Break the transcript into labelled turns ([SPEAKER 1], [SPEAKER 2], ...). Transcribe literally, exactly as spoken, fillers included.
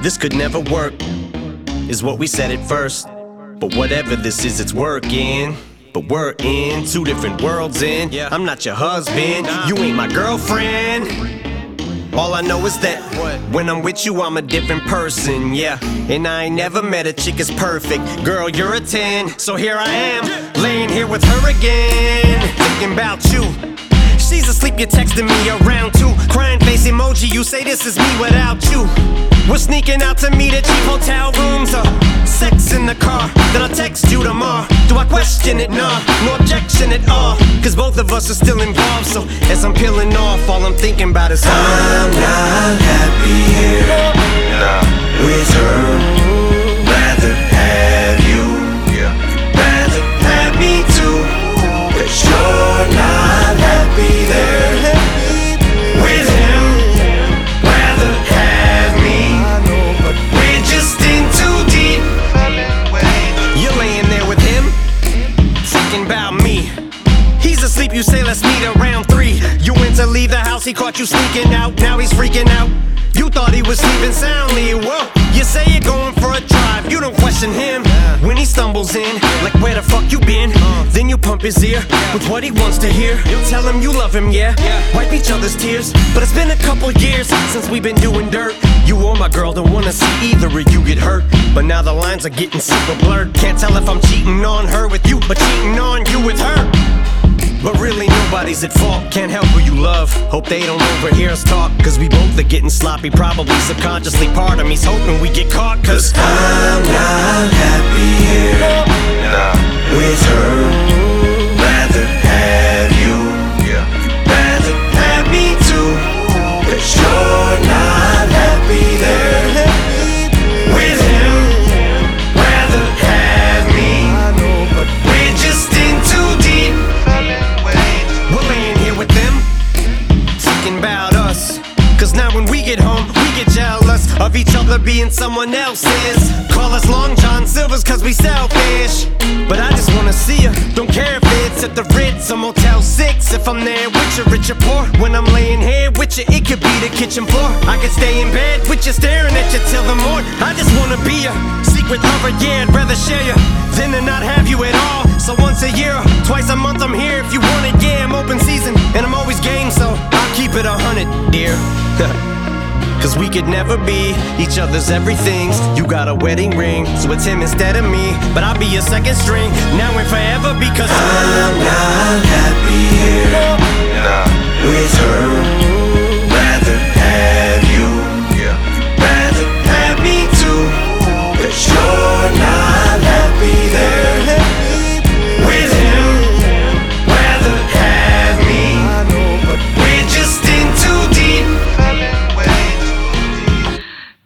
[SPEAKER 1] this could never work, is what we said at first. But whatever this is, it's working. But we're in two different worlds in. Yeah. I'm not your husband, you ain't my girlfriend. All I know is that when I'm with you, I'm a different person, yeah. And I ain't never met a chick as perfect. Girl, you're a ten, so here I am, laying here with her again, thinking about you. She's asleep, you're texting me around two. Crying face emoji, you say this is me without you. We're sneaking out to meet at cheap hotel rooms, or sex in the car, then I'll text you tomorrow. Do I question it? Nah, no objection at all, cause both of us are still involved. So as I'm peeling off, all I'm thinking about is
[SPEAKER 2] I'm not happy here, nah, with her. Rather have you, yeah. Rather have me too, cause you're not happy there with him. Rather have me, but we're just in too deep.
[SPEAKER 1] You're laying there with him, thinking about me. He's asleep, you say let's meet around three. You went to leave the house, he caught you sneaking out. Now he's freaking out, you thought he was sleeping soundly. Whoa, you say you're going for a drive, you don't question him when he stumbles in, like where the fuck you been? Then you pump his ear with what he wants to hear. Tell him you love him, yeah, wipe each other's tears. But it's been a couple years since we've been doing dirt. You or my girl don't wanna see either of you get hurt, but now the lines are getting super blurred. Can't tell if I'm cheating on her with you, but cheating on you with her. But really nobody's at fault, can't help who you love. Hope they don't overhear us talk, cause we both are getting sloppy. Probably subconsciously part of me's hoping we get caught, cause
[SPEAKER 2] I'm not happy here, nah, with her. Rather have you, yeah. Rather have me too, cause you're not happy there with him. Rather have me, but we're just in too deep.
[SPEAKER 1] we're laying here with them, thinking about us. Cause now when we get home, we get jealous of each other being someone else's. Call us Long John Silvers cause we selfish, but I just wanna see you. Don't care if it's at the Ritz or Motel six. If I'm there with you, rich or poor, when I'm laying here with you, it could be the kitchen floor. I could stay in bed with you, staring at you till the morning. I just wanna be a secret lover, yeah, I'd rather share you than to not have you at all. So once a year, twice a month I'm here if you want it, yeah, I'm open season and I'm always game, so I'll keep it a hundred, dear. Cause we could never be each other's everythings. You got a wedding ring, so it's him instead of me, but I'll be your second string, now and forever, because
[SPEAKER 2] I'm not happy here, nah, with her.